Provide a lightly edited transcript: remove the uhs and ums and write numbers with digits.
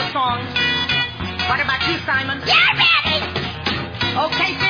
songs. What about you, Simon? Yeah, ready. Okay,